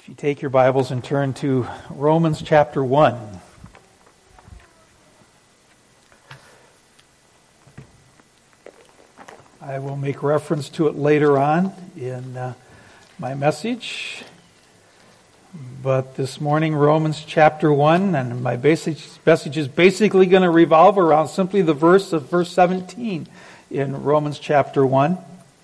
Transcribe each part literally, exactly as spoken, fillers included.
If you take your Bibles and turn to Romans chapter one. I will make reference to it later on in uh, my message. But this morning, Romans chapter one, and my basic message is basically going to revolve around simply the verse of verse seventeen in Romans chapter one.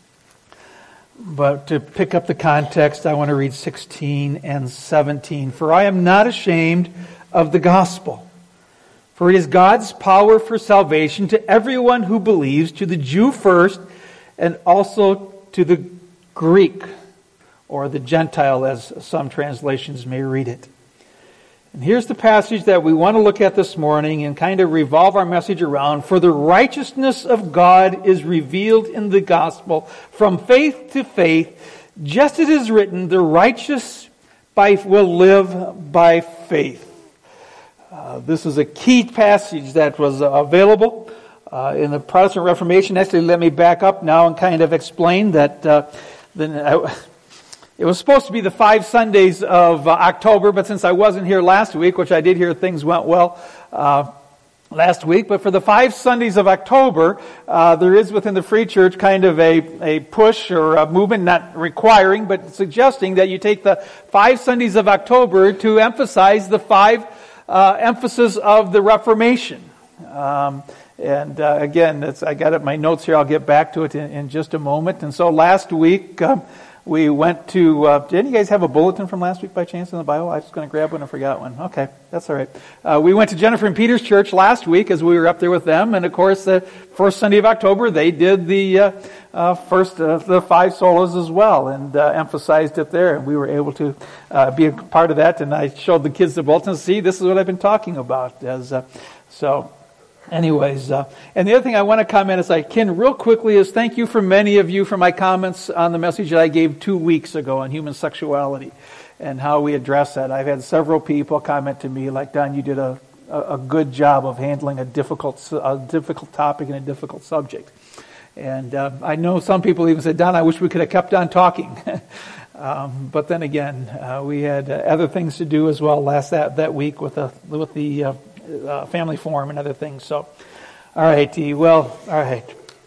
But to pick up the context, I want to read sixteen and seventeen. For I am not ashamed of the gospel, for it is God's power for salvation to everyone who believes, to the Jew first, and also to the Greek, or the Gentile, as some translations may read it. And here's the passage that we want to look at this morning and kind of revolve our message around. For the righteousness of God is revealed in the gospel from faith to faith, just as it is written, the righteous by, will live by faith. Uh, this is a key passage that was uh, available uh, in the Protestant Reformation. Actually, let me back up now and kind of explain that uh, the, I, It was supposed to be the five Sundays of uh, October, but since I wasn't here last week, which I did hear things went well uh, last week, but for the five Sundays of October, uh, there is within the Free Church kind of a, a push or a movement, not requiring, but suggesting that you take the five Sundays of October to emphasize the five uh, emphasis of the Reformation. Um, and uh, again, it's, I got it in my notes here. I'll get back to it in, in just a moment. And so last week, um, we went to, uh, did you guys have a bulletin from last week by chance in the Bible? I was going to grab one and forgot one. Okay, that's all right. Uh, we went to Jennifer and Peter's church last week as we were up there with them. And of course, the first Sunday of October, they did the uh, uh, first, uh, the five solas as well and uh, emphasized it there. And we were able to uh, be a part of that. And I showed the kids the bulletin. See, this is what I've been talking about. As uh, So... Anyways, uh, and the other thing I want to comment as I can real quickly is thank you for many of you for my comments on the message that I gave two weeks ago on human sexuality and how we address that. I've had several people comment to me like, Don, you did a, a, a good job of handling a difficult a difficult topic and a difficult subject. And uh, I know some people even said, Don, I wish we could have kept on talking. um, but then again, uh, we had uh, other things to do as well last that, that week with the with the uh, Uh, family forum and other things. So, all right, well, all right.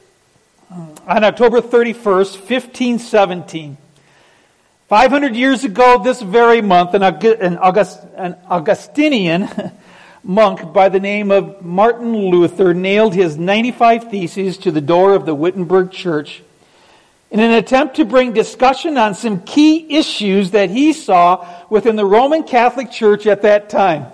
On October thirty-first, fifteen seventeen, five hundred years ago this very month, an, an, August, an Augustinian monk by the name of Martin Luther nailed his ninety-five Theses to the door of the Wittenberg Church in an attempt to bring discussion on some key issues that he saw within the Roman Catholic Church at that time.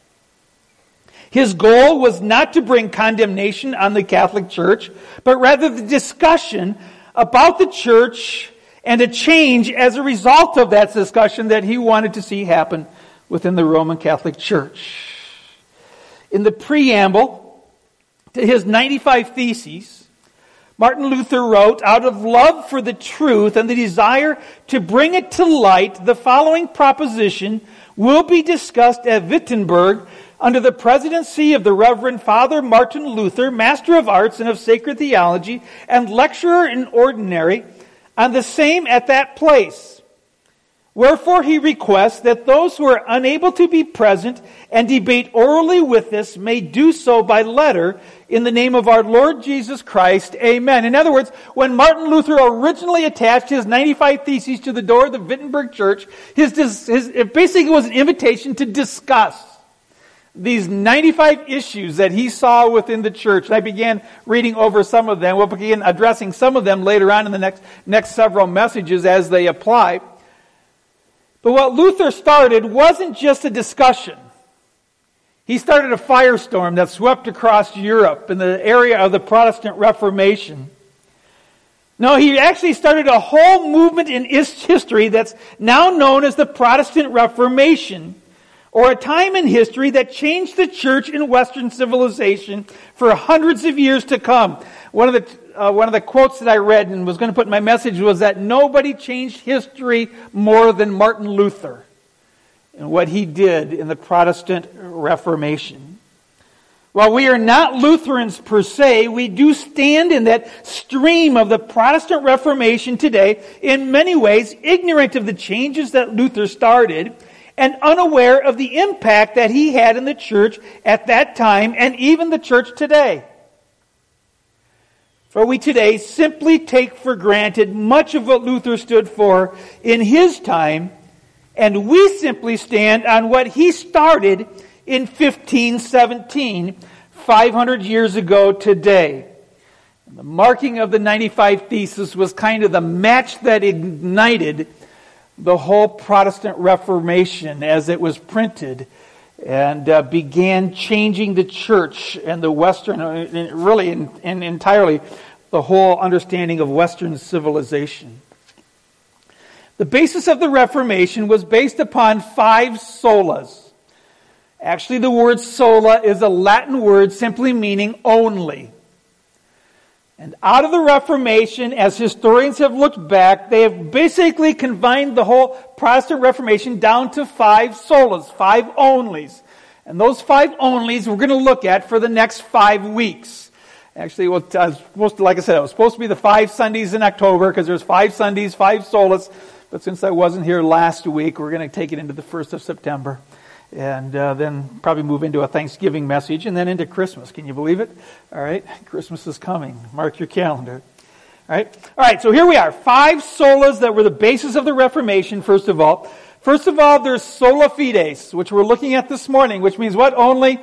His goal was not to bring condemnation on the Catholic Church, but rather the discussion about the Church and a change as a result of that discussion that he wanted to see happen within the Roman Catholic Church. In the preamble to his ninety-five Theses, Martin Luther wrote, out of love for the truth and the desire to bring it to light, the following proposition will be discussed at Wittenberg under the presidency of the Reverend Father Martin Luther, Master of Arts and of Sacred Theology, and lecturer in ordinary, on the same at that place. Wherefore he requests that those who are unable to be present and debate orally with us may do so by letter in the name of our Lord Jesus Christ. Amen. In other words, when Martin Luther originally attached his ninety-five Theses to the door of the Wittenberg Church, his, his it basically was an invitation to discuss these ninety-five issues that he saw within the church. And I began reading over some of them. We'll begin addressing some of them later on in the next, next several messages as they apply. But what Luther started wasn't just a discussion. He started a firestorm that swept across Europe in the area of the Protestant Reformation. No, he actually started a whole movement in history that's now known as the Protestant Reformation, or a time in history that changed the church in Western civilization for hundreds of years to come. One of the uh, one of the quotes that I read and was going to put in my message was that nobody changed history more than Martin Luther and what he did in the Protestant Reformation. While we are not Lutherans per se, we do stand in that stream of the Protestant Reformation today, in many ways ignorant of the changes that Luther started and unaware of the impact that he had in the church at that time and even the church today. For we today simply take for granted much of what Luther stood for in his time, and we simply stand on what he started in fifteen seventeen, five hundred years ago today. The marking of the ninety-five Theses was kind of the match that ignited the whole Protestant Reformation as it was printed and uh, began changing the church and the Western, uh, really and in, in entirely the whole understanding of Western civilization. The basis of the Reformation was based upon five solas. Actually, the word sola is a Latin word simply meaning only. And out of the Reformation, as historians have looked back, they have basically confined the whole Protestant Reformation down to five solas, five onlys. And those five onlys we're going to look at for the next five weeks. Actually, well, I was supposed to, like I said, it was supposed to be the five Sundays in October because there's five Sundays, five solas. But since I wasn't here last week, we're going to take it into the first of September. And uh, then probably move into a Thanksgiving message and then into Christmas. Can you believe it? All right. Christmas is coming. Mark your calendar. All right. All right. So here we are. Five solas that were the basis of the Reformation, first of all. First of all, there's sola fides, which we're looking at this morning, which means what? Only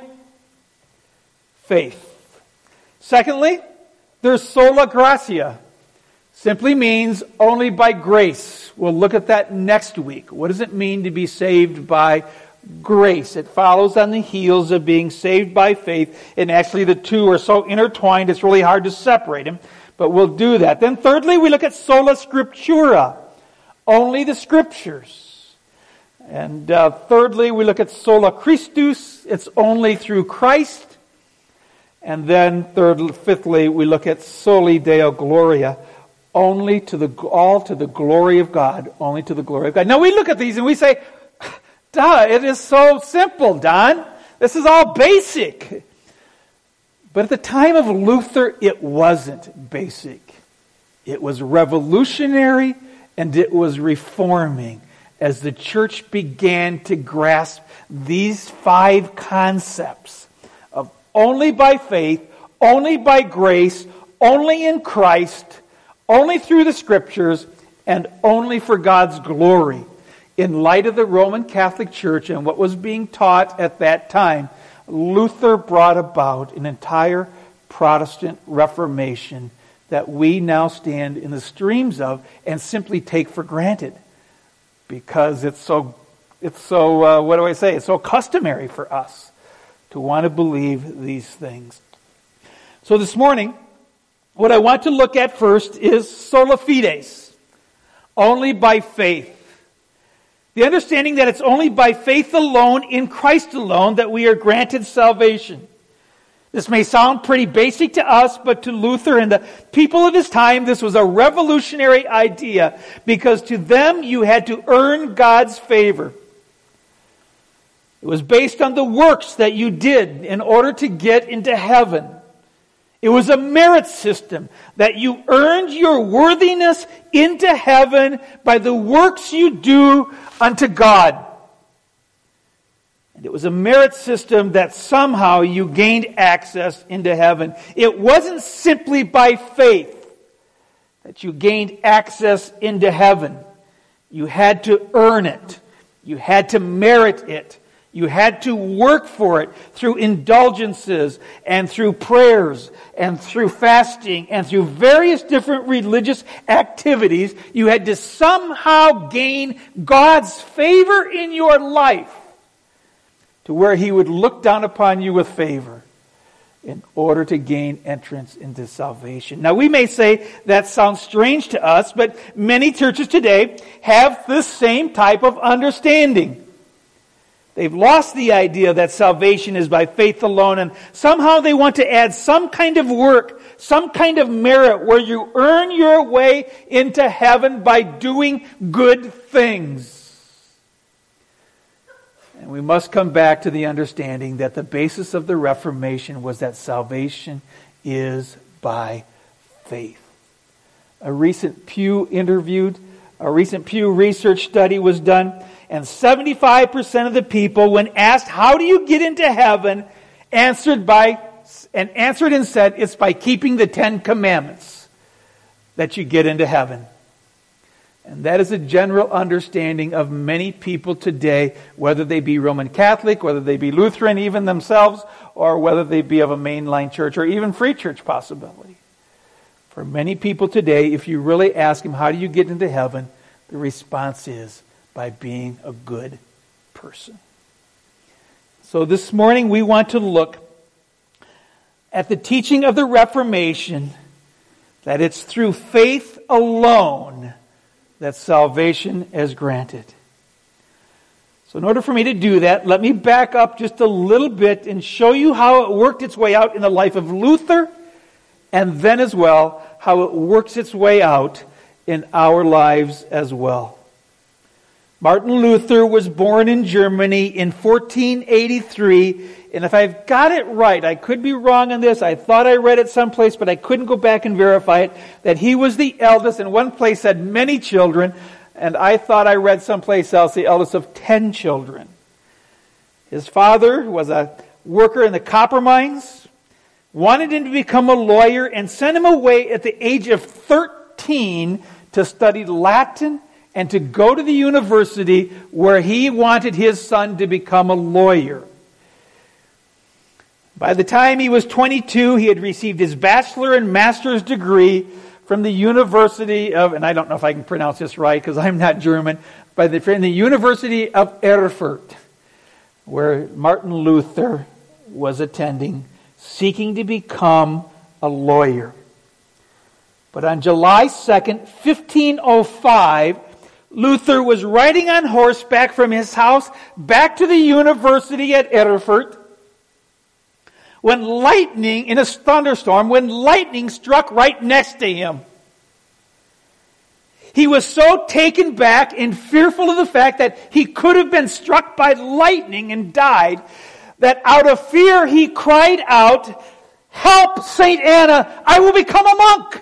faith. Secondly, there's sola gratia. Simply means only by grace. We'll look at that next week. What does it mean to be saved by grace? It follows on the heels of being saved by faith, and actually the two are so intertwined it's really hard to separate them, but we'll do that. Then thirdly, we look at sola scriptura, only the scriptures. And uh, thirdly, we look at sola Christus, it's only through Christ. And then thirdly, fifthly, we look at soli Deo Gloria, only to the all to the glory of God, only to the glory of God. Now we look at these and we say, duh, it is so simple, Don. This is all basic. But at the time of Luther, it wasn't basic. It was revolutionary and it was reforming as the church began to grasp these five concepts of only by faith, only by grace, only in Christ, only through the Scriptures, and only for God's glory. In light of the Roman Catholic Church and what was being taught at that time, Luther brought about an entire Protestant Reformation that we now stand in the streams of and simply take for granted because it's so, it's so, uh, what do I say? It's so customary for us to want to believe these things. So this morning, what I want to look at first is sola fides, only by faith. The understanding that it's only by faith alone, in Christ alone, that we are granted salvation. This may sound pretty basic to us, but to Luther and the people of his time, this was a revolutionary idea, because to them you had to earn God's favor. It was based on the works that you did in order to get into heaven. It was a merit system that you earned your worthiness into heaven by the works you do unto God. And it was a merit system that somehow you gained access into heaven. It wasn't simply by faith that you gained access into heaven. You had to earn it. You had to merit it. You had to work for it through indulgences and through prayers and through fasting and through various different religious activities. You had to somehow gain God's favor in your life to where He would look down upon you with favor in order to gain entrance into salvation. Now we may say that sounds strange to us, but many churches today have this same type of understanding. They've lost the idea that salvation is by faith alone, and somehow they want to add some kind of work, some kind of merit where you earn your way into heaven by doing good things. And we must come back to the understanding that the basis of the Reformation was that salvation is by faith. A recent Pew interviewed, a recent Pew research study was done, and seventy-five percent of the people, when asked, how do you get into heaven, answered by, and answered and said, it's by keeping the Ten Commandments that you get into heaven. And that is a general understanding of many people today, whether they be Roman Catholic, whether they be Lutheran even themselves, or whether they be of a mainline church or even free church possibility. For many people today, if you really ask them, how do you get into heaven? The response is by being a good person. So this morning we want to look at the teaching of the Reformation, that it's through faith alone that salvation is granted. So in order for me to do that, let me back up just a little bit and show you how it worked its way out in the life of Luther, and then as well how it works its way out in our lives as well. Martin Luther was born in Germany in fourteen eighty-three, and if I've got it right, I could be wrong on this, I thought I read it someplace, but I couldn't go back and verify it, that he was the eldest, and one place said many children, and I thought I read someplace else the eldest of ten children. His father was a worker in the copper mines, wanted him to become a lawyer, and sent him away at the age of thirteen to study Latin and to go to the university where he wanted his son to become a lawyer. By the time he was twenty-two, he had received his bachelor and master's degree from the University of, and I don't know if I can pronounce this right because I'm not German, but from the University of Erfurt, where Martin Luther was attending, seeking to become a lawyer. But on July second, fifteen oh five, Luther was riding on horseback from his house back to the university at Erfurt when lightning, in a thunderstorm, when lightning struck right next to him. He was so taken back and fearful of the fact that he could have been struck by lightning and died, that out of fear he cried out, "Help, Saint Anna, I will become a monk!"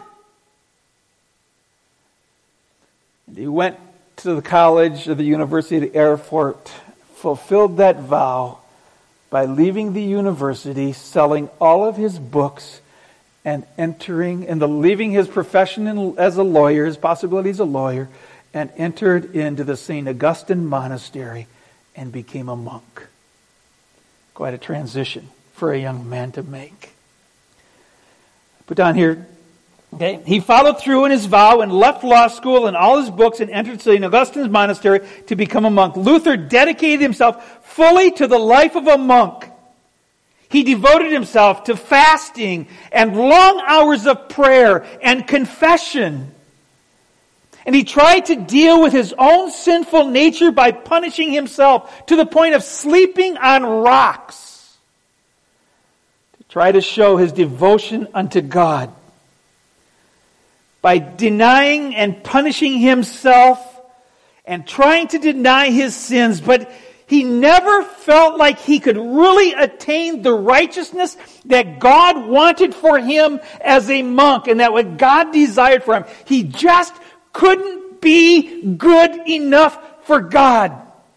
And he went to the college of the University of Erfurt, fulfilled that vow by leaving the university, selling all of his books, and entering, and the, leaving his profession in, as a lawyer, his possibility as a lawyer, and entered into the Saint Augustine Monastery and became a monk. Quite a transition for a young man to make. Put down here, okay, he followed through in his vow and left law school and all his books and entered Saint Augustine's Monastery to become a monk. Luther dedicated himself fully to the life of a monk. He devoted himself to fasting and long hours of prayer and confession. And he tried to deal with his own sinful nature by punishing himself to the point of sleeping on rocks, to try to show his devotion unto God. By denying and punishing himself and trying to deny his sins, but he never felt like he could really attain the righteousness that God wanted for him as a monk and that what God desired for him. He just couldn't be good enough for God.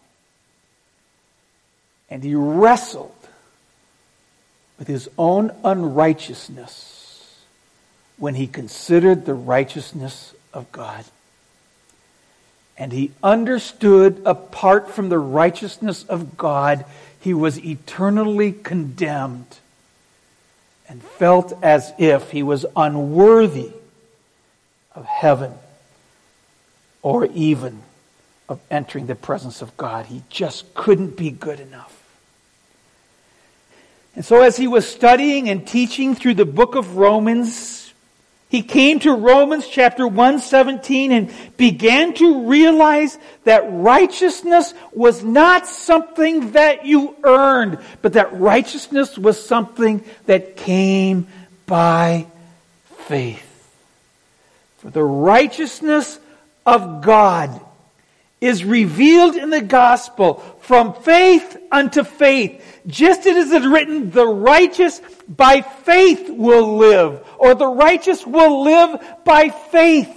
And he wrestled with his own unrighteousness when he considered the righteousness of God. And he understood, apart from the righteousness of God, he was eternally condemned and felt as if he was unworthy of heaven or even of entering the presence of God. He just couldn't be good enough. And so as he was studying and teaching through the book of Romans, he came to Romans chapter one seventeen and began to realize that righteousness was not something that you earned, but that righteousness was something that came by faith. For the righteousness of God is revealed in the gospel from faith unto faith. Just as it is written, the righteous by faith will live, or the righteous will live by faith.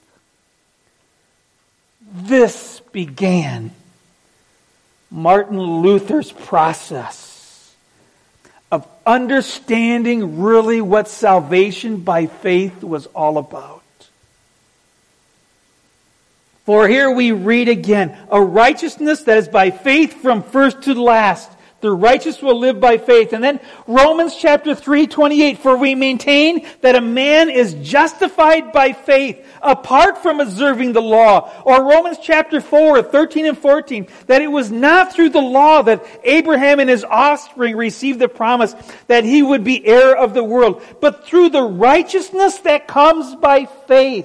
This began Martin Luther's process of understanding really what salvation by faith was all about. For here we read again, a righteousness that is by faith from first to last. The righteous will live by faith. And then Romans chapter three, twenty-eight, for we maintain that a man is justified by faith apart from observing the law. Or Romans chapter four, thirteen and fourteen, that it was not through the law that Abraham and his offspring received the promise that he would be heir of the world, but through the righteousness that comes by faith.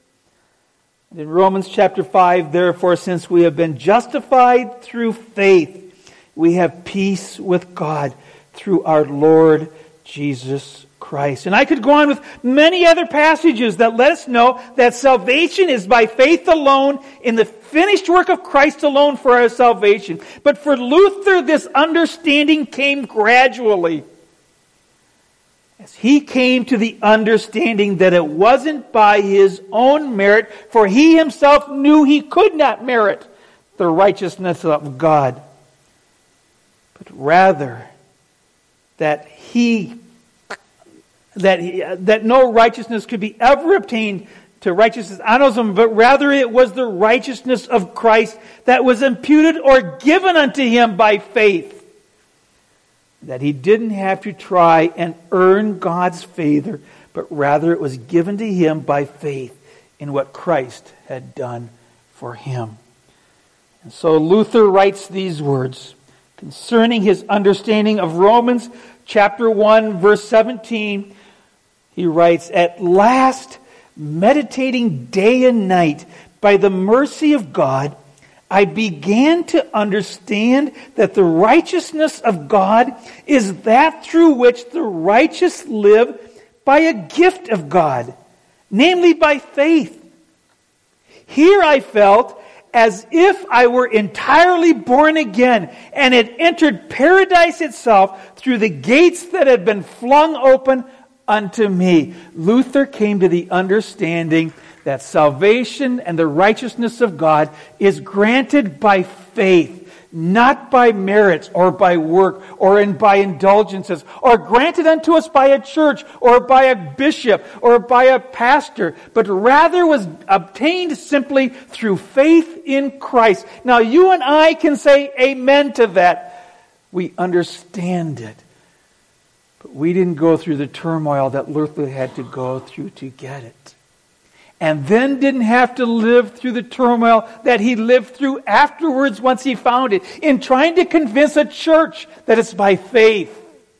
And in Romans chapter five, therefore, since we have been justified through faith, we have peace with God through our Lord Jesus Christ. And I could go on with many other passages that let us know that salvation is by faith alone, in the finished work of Christ alone for our salvation. But for Luther, this understanding came gradually, as he came to the understanding that it wasn't by his own merit, for he himself knew he could not merit the righteousness of God, but rather that he, that he, that no righteousness could be ever obtained to righteousness on his own, but rather it was the righteousness of Christ that was imputed or given unto him by faith. That he didn't have to try and earn God's favor, but rather it was given to him by faith in what Christ had done for him. And so Luther writes these words concerning his understanding of Romans chapter one, verse seventeen. He writes, at last, meditating day and night by the mercy of God, I began to understand that the righteousness of God is that through which the righteous live by a gift of God, namely by faith. Here I felt as if I were entirely born again and had entered paradise itself through the gates that had been flung open unto me. Luther came to the understanding that salvation and the righteousness of God is granted by faith, not by merits or by work or in by indulgences, or granted unto us by a church or by a bishop or by a pastor, but rather was obtained simply through faith in Christ. Now you and I can say amen to that. We understand it. But we didn't go through the turmoil that Luther had to go through to get it. And then didn't have to live through the turmoil that he lived through afterwards once he found it, in trying to convince a church that it's by faith,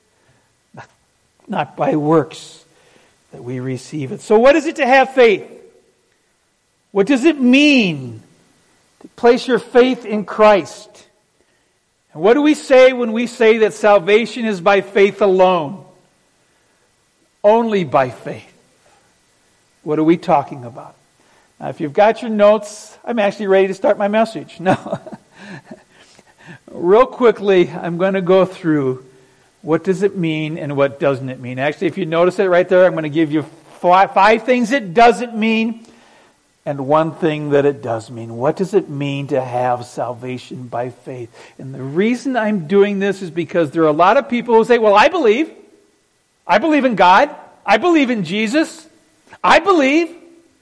not by works, that we receive it. So what is it to have faith? What does it mean to place your faith in Christ? And what do we say when we say that salvation is by faith alone? Only by faith. What are we talking about? Now, if you've got your notes, I'm actually ready to start my message. No. Real quickly, I'm going to go through what does it mean and what doesn't it mean. Actually, if you notice it right there, I'm going to give you five, five things it doesn't mean and one thing that it does mean. What does it mean to have salvation by faith? And the reason I'm doing this is because there are a lot of people who say, well, I believe. I believe in God. I believe in Jesus. I believe.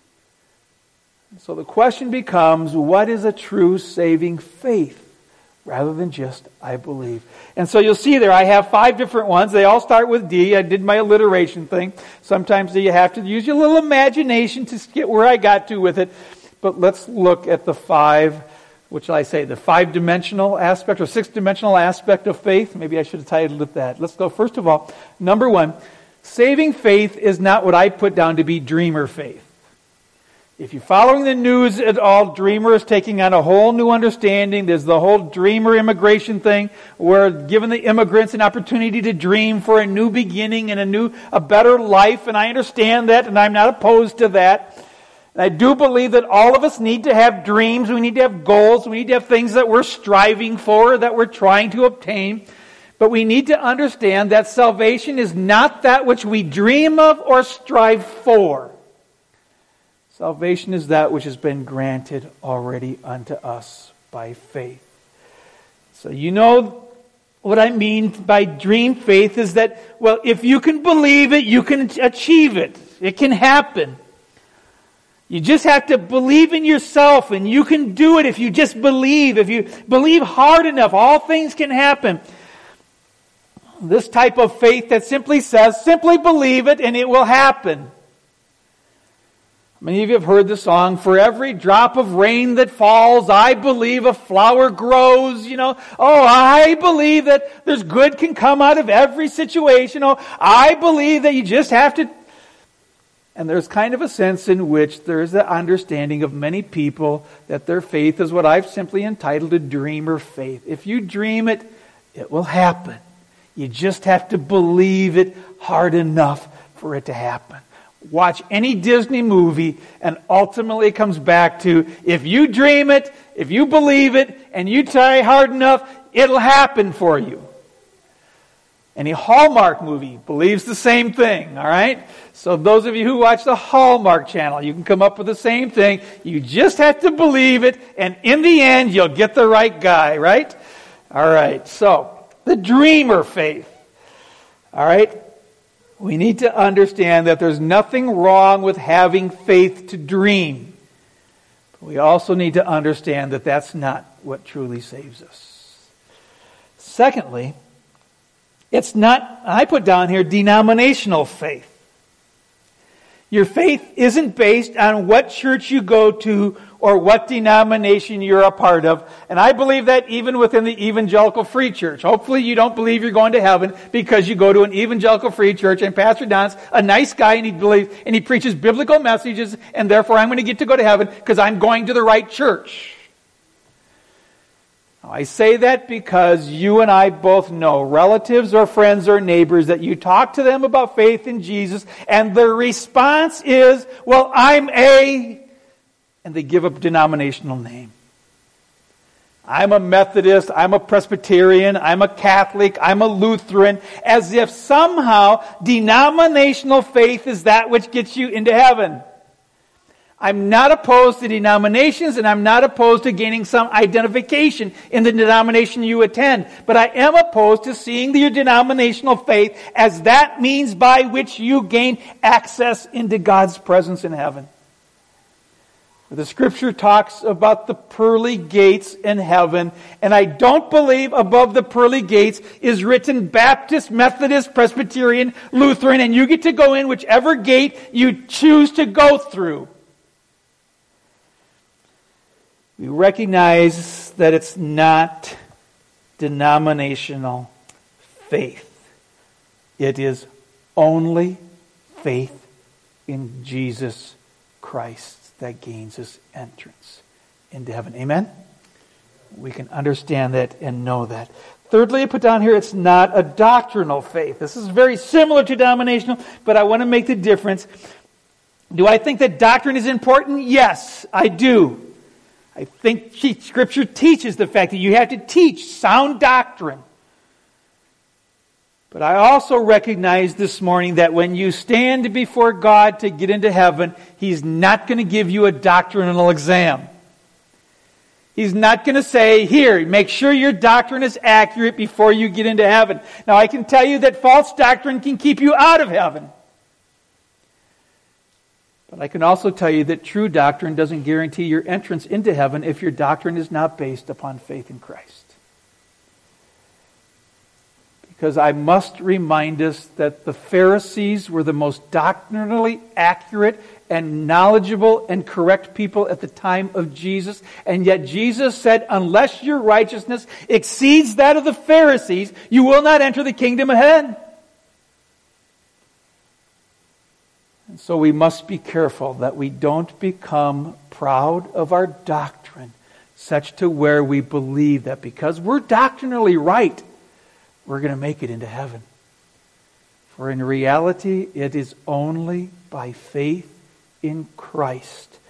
So the question becomes, what is a true saving faith? Rather than just, I believe. And so you'll see there, I have five different ones. They all start with D. I did my alliteration thing. Sometimes you have to use your little imagination to get where I got to with it. But let's look at the five, what shall I say, the five-dimensional aspect or six-dimensional aspect of faith. Maybe I should have titled it that. Let's go first of all, number one. Saving faith is not what I put down to be dreamer faith. If you're following the news at all, dreamer is taking on a whole new understanding. There's the whole dreamer immigration thing, where giving the immigrants an opportunity to dream for a new beginning and a new, a better life. And I understand that, and I'm not opposed to that. And I do believe that all of us need to have dreams, we need to have goals, we need to have things that we're striving for, that we're trying to obtain. But we need to understand that salvation is not that which we dream of or strive for. Salvation is that which has been granted already unto us by faith. So you know what I mean by dream faith is that, well, if you can believe it, you can achieve it. It can happen. You just have to believe in yourself, and you can do it if you just believe. If you believe hard enough, all things can happen. This type of faith that simply says, simply believe it and it will happen. Many of you have heard the song, for every drop of rain that falls, I believe a flower grows, you know. Oh, I believe that there's good can come out of every situation. Oh, I believe that you just have to. And there's kind of a sense in which there's the understanding of many people that their faith is what I've simply entitled a dreamer faith. If you dream it, it will happen. You just have to believe it hard enough for it to happen. Watch any Disney movie and ultimately it comes back to, if you dream it, if you believe it, and you try hard enough, it'll happen for you. Any Hallmark movie believes the same thing, all right? So those of you who watch the Hallmark channel, you can come up with the same thing. You just have to believe it, and in the end, you'll get the right guy, right? All right, so the dreamer faith. All right? We need to understand that there's nothing wrong with having faith to dream. But we also need to understand that that's not what truly saves us. Secondly, it's not, I put down here, denominational faith. Your faith isn't based on what church you go to or what denomination you're a part of. And I believe that even within the Evangelical Free Church. Hopefully you don't believe you're going to heaven because you go to an Evangelical Free Church and Pastor Don's a nice guy and he believes and he preaches biblical messages and therefore I'm going to get to go to heaven because I'm going to the right church. I say that because you and I both know relatives or friends or neighbors that you talk to them about faith in Jesus and their response is, well, I'm a, and they give a denominational name. I'm a Methodist, I'm a Presbyterian, I'm a Catholic, I'm a Lutheran, as if somehow denominational faith is that which gets you into heaven. I'm not opposed to denominations and I'm not opposed to gaining some identification in the denomination you attend. But I am opposed to seeing your denominational faith as that means by which you gain access into God's presence in heaven. The Scripture talks about the pearly gates in heaven, and I don't believe above the pearly gates is written Baptist, Methodist, Presbyterian, Lutheran, and you get to go in whichever gate you choose to go through. We recognize that it's not denominational faith. It is only faith in Jesus Christ that gains us entrance into heaven. Amen? We can understand that and know that. Thirdly, I put down here, it's not a doctrinal faith. This is very similar to denominational, but I want to make the difference. Do I think that doctrine is important? Yes, I do. I think Scripture teaches the fact that you have to teach sound doctrine. But I also recognize this morning that when you stand before God to get into heaven, He's not going to give you a doctrinal exam. He's not going to say, here, make sure your doctrine is accurate before you get into heaven. Now, I can tell you that false doctrine can keep you out of heaven. But I can also tell you that true doctrine doesn't guarantee your entrance into heaven if your doctrine is not based upon faith in Christ. Because I must remind us that the Pharisees were the most doctrinally accurate and knowledgeable and correct people at the time of Jesus. And yet Jesus said, unless your righteousness exceeds that of the Pharisees, you will not enter the kingdom of heaven. And so we must be careful that we don't become proud of our doctrine, such to where we believe that because we're doctrinally right, we're going to make it into heaven. For in reality, it is only by faith in Christ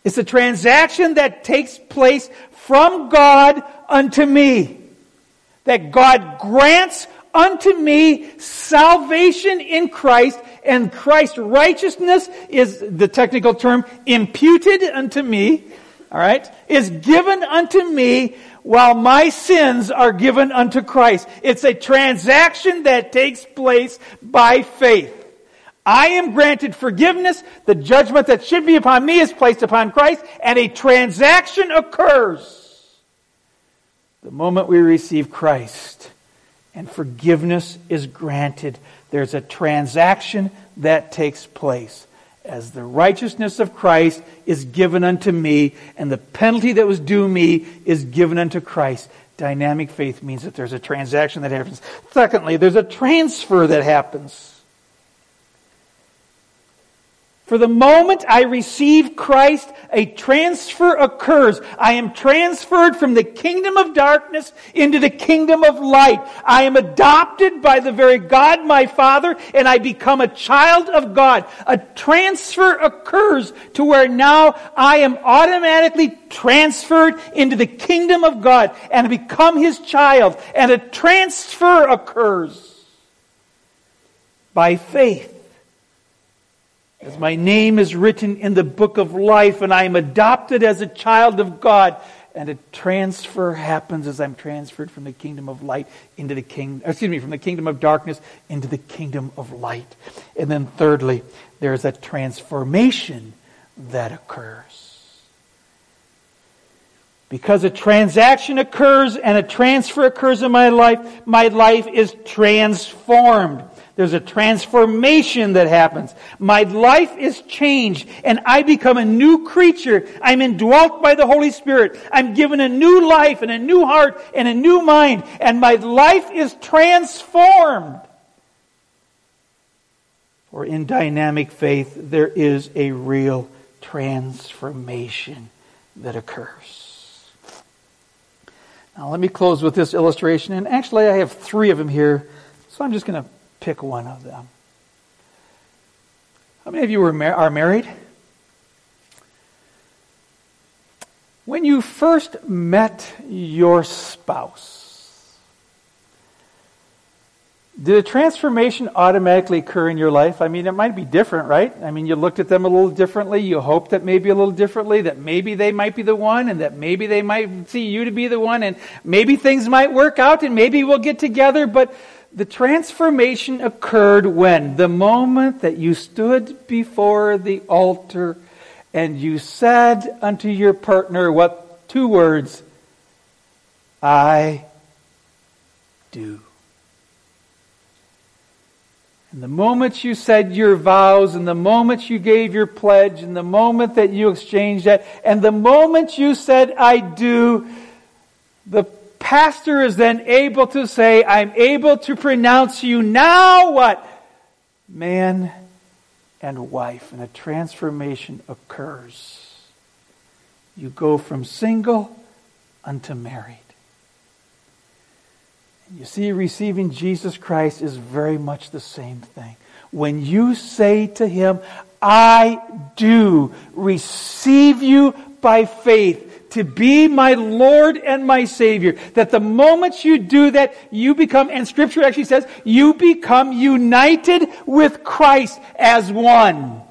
It's a transaction that takes place from God unto me. That God grants unto me salvation in Christ, and Christ's righteousness is, the technical term, imputed unto me, all right, is given unto me while my sins are given unto Christ. It's a transaction that takes place by faith. I am granted forgiveness. The judgment that should be upon me is placed upon Christ, and a transaction occurs the moment we receive Christ, and forgiveness is granted. There's a transaction that takes place as the righteousness of Christ is given unto me, and the penalty that was due me is given unto Christ. Dynamic faith means that there's a transaction that happens. Secondly, there's a transfer that happens. For the moment I receive Christ, a transfer occurs. I am transferred from the kingdom of darkness into the kingdom of light. I am adopted by the very God, my Father, and I become a child of God. A transfer occurs to where now I am automatically transferred into the kingdom of God and become His child. And a transfer occurs by faith. As my name is written in the book of life, and I am adopted as a child of God, and a transfer happens as I'm transferred from the kingdom of light into the king, excuse me, from the kingdom of darkness into the kingdom of light. And then thirdly, there is a transformation that occurs. Because a transaction occurs and a transfer occurs in my life, my life is transformed. There's a transformation that happens. My life is changed and I become a new creature. I'm indwelt by the Holy Spirit. I'm given a new life and a new heart and a new mind, and my life is transformed. For in dynamic faith, there is a real transformation that occurs. Now let me close with this illustration, and actually I have three of them here, so I'm just going to pick one of them. How many of you are, mar- are married? When you first met your spouse, did a transformation automatically occur in your life? I mean, it might be different, right? I mean, you looked at them a little differently. You hoped that maybe a little differently, that maybe they might be the one, and that maybe they might see you to be the one, and maybe things might work out, and maybe we'll get together. But the transformation occurred when? The moment that you stood before the altar and you said unto your partner, what? Two words. I do. And the moment you said your vows, and the moment you gave your pledge, and the moment that you exchanged that, and the moment you said, I do, the pastor is then able to say, I'm able to pronounce you now what? Man and wife. And a transformation occurs. You go from single unto married. And you see, receiving Jesus Christ is very much the same thing. When you say to Him, I do receive you by faith, to be my Lord and my Savior. That the moment you do that, you become, and Scripture actually says, you become united with Christ as one.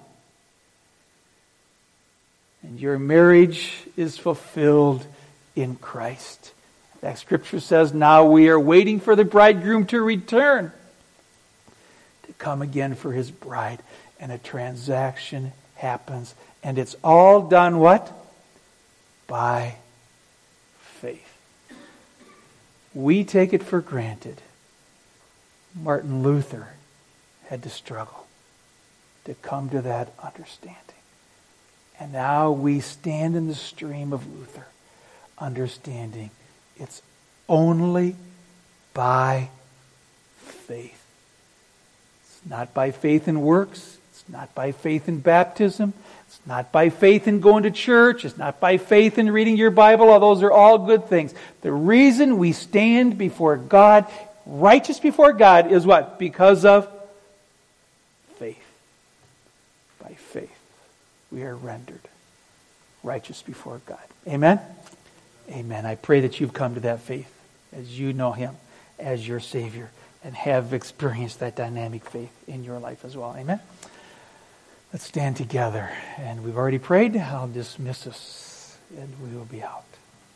And your marriage is fulfilled in Christ. That Scripture says, now we are waiting for the bridegroom to return, to come again for his bride. And a transaction happens. And it's all done what? By faith. We take it for granted. Martin Luther had to struggle to come to that understanding. And now we stand in the stream of Luther, understanding it's only by faith. It's not by faith in works. It's not by faith in baptism. It's not by faith in going to church. It's not by faith in reading your Bible. All those are all good things. The reason we stand before God, righteous before God, is what? Because of faith. By faith, we are rendered righteous before God. Amen? Amen. I pray that you've come to that faith as you know Him as your Savior and have experienced that dynamic faith in your life as well. Amen? Let's stand together. And we've already prayed. I'll dismiss us and we will be out.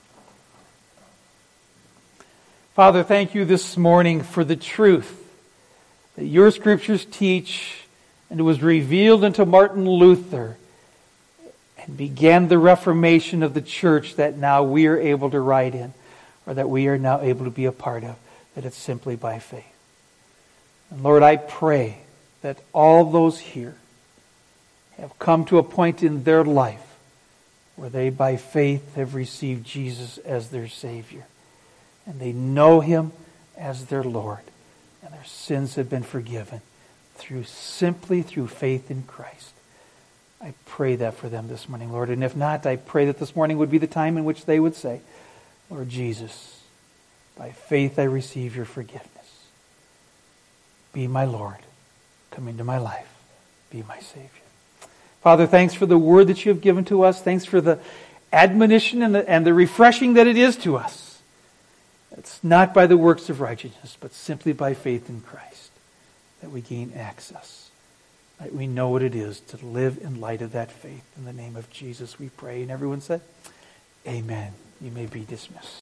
Father, thank you this morning for the truth that your scriptures teach and was revealed unto Martin Luther and began the Reformation of the church that now we are able to ride in, or that we are now able to be a part of, that it's simply by faith. And Lord, I pray that all those here have come to a point in their life where they by faith have received Jesus as their Savior. And they know Him as their Lord. And their sins have been forgiven through simply through faith in Christ. I pray that for them this morning, Lord. And if not, I pray that this morning would be the time in which they would say, Lord Jesus, by faith I receive your forgiveness. Be my Lord. Come into my life. Be my Savior. Father, thanks for the word that you have given to us. Thanks for the admonition and the, and the refreshing that it is to us. It's not by the works of righteousness, but simply by faith in Christ that we gain access. That we know what it is to live in light of that faith. In the name of Jesus we pray. And everyone said, Amen. You may be dismissed.